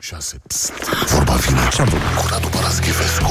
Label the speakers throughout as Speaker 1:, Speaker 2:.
Speaker 1: 6. Vorba vine cu Radu Paraschivescu.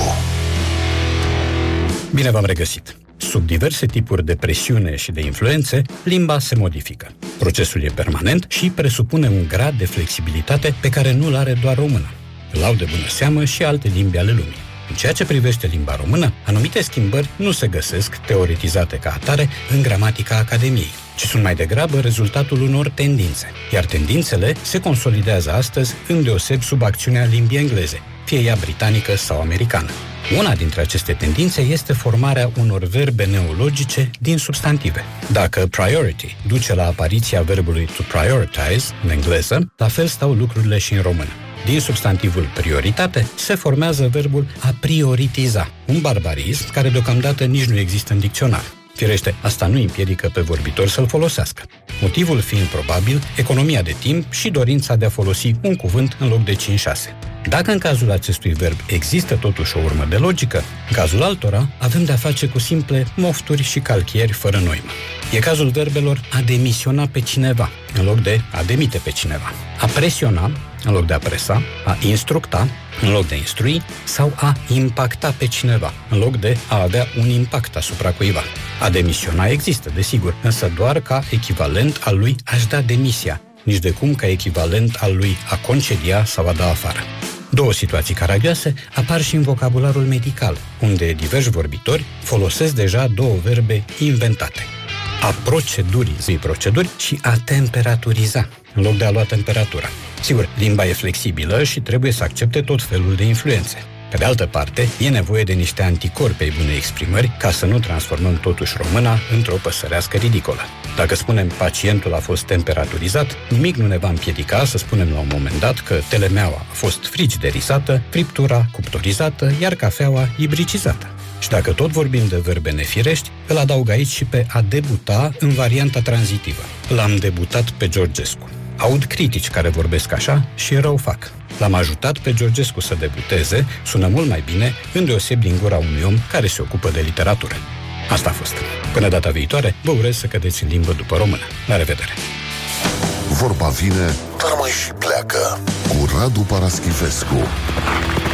Speaker 2: Bine v-am regăsit! Sub diverse tipuri de presiune și de influențe, limba se modifică. Procesul e permanent și presupune un grad de flexibilitate pe care nu-l are doar româna. Îl au de bună seamă și alte limbi ale lumii. În ceea ce privește limba română, anumite schimbări nu se găsesc teoretizate ca atare în gramatica Academiei, ci sunt mai degrabă rezultatul unor tendințe. Iar tendințele se consolidează astăzi îndeoseb sub acțiunea limbii engleze, fie ea britanică sau americană. Una dintre aceste tendințe este formarea unor verbe neologice din substantive. Dacă priority duce la apariția verbului to prioritize în engleză, la fel stau lucrurile și în română. Din substantivul prioritate se formează verbul a prioritiza, un barbarism care deocamdată nici nu există în dicționar. Firește, asta nu împiedică pe vorbitor să-l folosească. Motivul fiind probabil economia de timp și dorința de a folosi un cuvânt în loc de 5-6. Dacă în cazul acestui verb există totuși o urmă de logică, în cazul altora avem de-a face cu simple mofturi și calchieri fără noimă. E cazul verbelor a demisiona pe cineva, în loc de a demite pe cineva, a presiona, în loc de a presa, a instructa, în loc de a instrui, sau a impacta pe cineva, în loc de a avea un impact asupra cuiva. A demisiona există, desigur, însă doar ca echivalent al lui a-și da demisia, nici de cum ca echivalent al lui a concedia sau a da afară. Două situații caragioase apar și în vocabularul medical, unde diversi vorbitori folosesc deja două verbe inventate. A proceduri și a temperaturiza, în loc de a lua temperatura. Sigur, limba e flexibilă și trebuie să accepte tot felul de influențe. Pe de altă parte, e nevoie de niște anticorpi ai bunei exprimări ca să nu transformăm totuși româna într-o păsărească ridicolă. Dacă spunem pacientul a fost temperaturizat, nimic nu ne va împiedica să spunem la un moment dat că telemeaua a fost frigiderizată, friptura cuptorizată, iar cafeaua ibricizată. Și dacă tot vorbim de verbe nefirești, îl adaug aici și pe a debuta în varianta tranzitivă. L-am debutat pe Georgescu. Aud critici care vorbesc așa și rău fac. L-am ajutat pe Georgescu să debuteze, sună mult mai bine, îndeoseb din gura unui om care se ocupă de literatură. Asta a fost. Până data viitoare, vă urez să cădeți în limbă după română. La revedere!
Speaker 1: Vorba vine, dar mai și pleacă cu Radu Paraschivescu.